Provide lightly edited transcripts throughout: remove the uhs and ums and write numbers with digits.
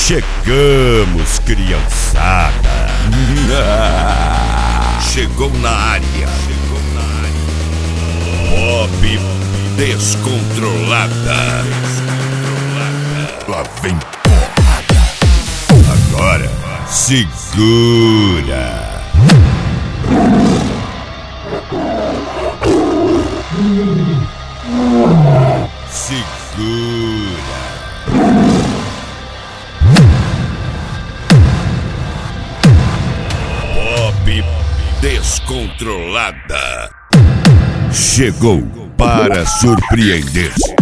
Chegamos, criançada. Chegou na área. Pop descontrolada. Lá vem porrada. Agora segura. Segura. Pop descontrolada. Chegou para surpreender-se.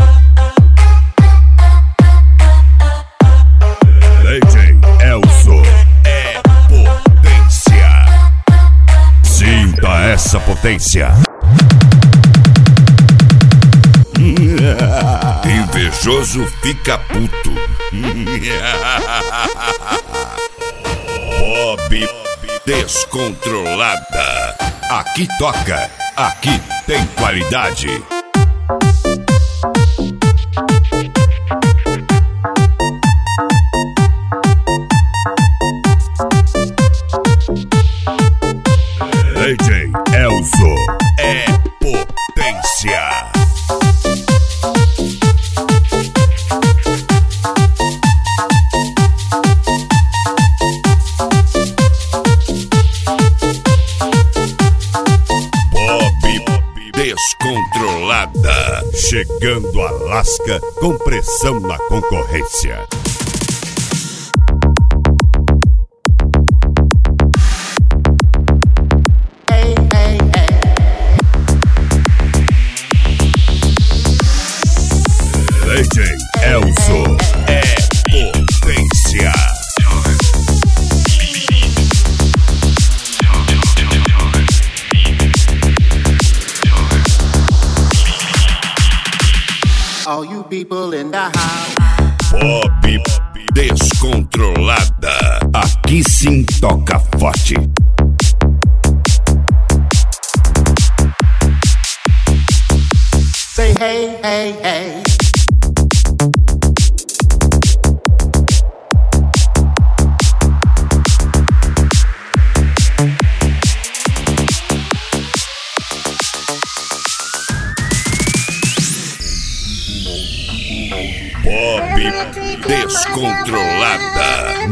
DJ Elzo é potência. Sinta essa potência. Invejoso fica puto. Pop descontrolada. Aqui toca, aqui tem qualidade. DJ Elzo é potência. Descontrolada, chegando a lasca com pressão na concorrência. Hey, hey, hey. DJ Elzo é potência. All you people in the house. Pop descontrolada. Aqui sim toca forte. Say hey, hey, hey. Pop descontrolada.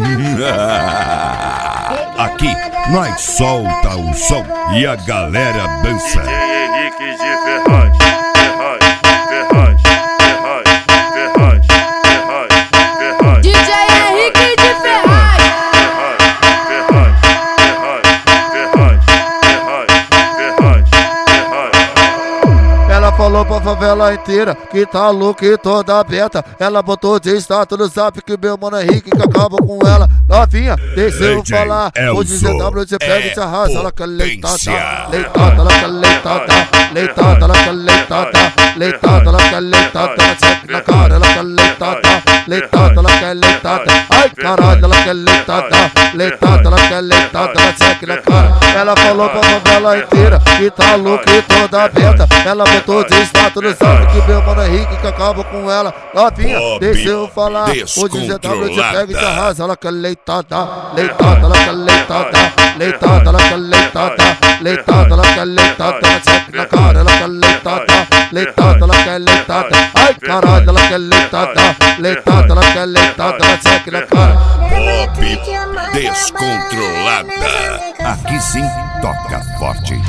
Aqui nós solta o som e a galera dança. DJ Henrique de Ferraz, Ferraz, Ferraz, Ferraz, Ferraz, Ferraz. DJ Henrique de Ferraz. Ferraz, Ferraz, Ferraz, Ferraz, Ferraz. Ela falou pra favela inteira que tá louca e toda aberta. Ela botou de status no zap que meu mano Henrique que acaba com ela. Novinha, deixa eu falar. O 19 você pega e te arrasa. Ela quer leitada, leitada, ela quer leitada, leitada, ela quer leitada, leitada, ela quer leitada. Ela seca na cara, ela quer leitada, leitada, ela quer leitada. Ai caralho, ela quer leitada, leitada, ela quer leitada. Ela seca na cara. Ela falou pra favela inteira que tá louca e toda aberta. Ela botou de status no zap que meu mano Henrique que acaba com ela. Novinha, deixa eu falar. O 19 você pega e te arrasa. Ela quer leitada, leitada, ela quer leitada, leitada, ela quer leitada, leitada, ela quer leitada. Ela seca na cara, ela quer leitada, leitada, ela quer leitada. Ai caralho, ela quer leitada, leitada, ela quer leitada. Ela seca na cara. Pop descontrolada. Aqui sim toca forte.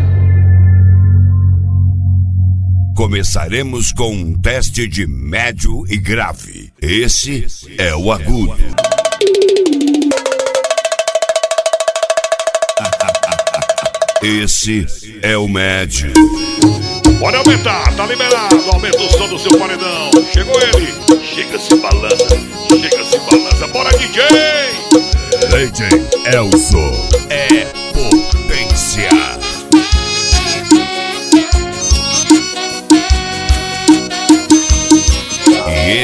Começaremos com um teste de médio e grave. Esse é o agudo. Esse é o médio. Pode aumentar, tá liberado. Aumenta o som do seu paredão. Chegou ele. Chega, se balança. Chega, se balança. Bora, DJ. DJ Elzo é potência. E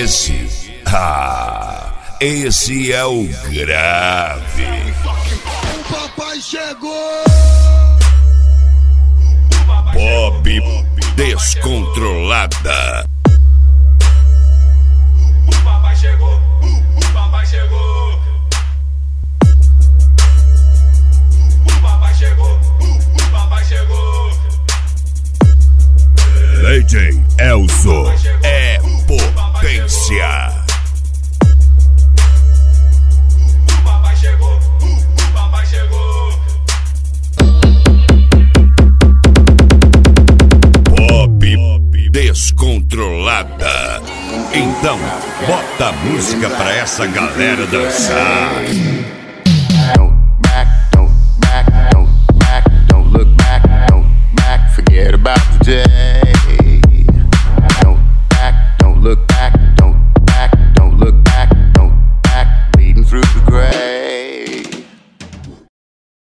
esse é o grave. O papai chegou. Pop descontrolada. O papai chegou. O papai chegou. DJ Elzo é potência. O papai chegou, o papai chegou. Pop descontrolada. Então, bota a música pra essa galera dançar.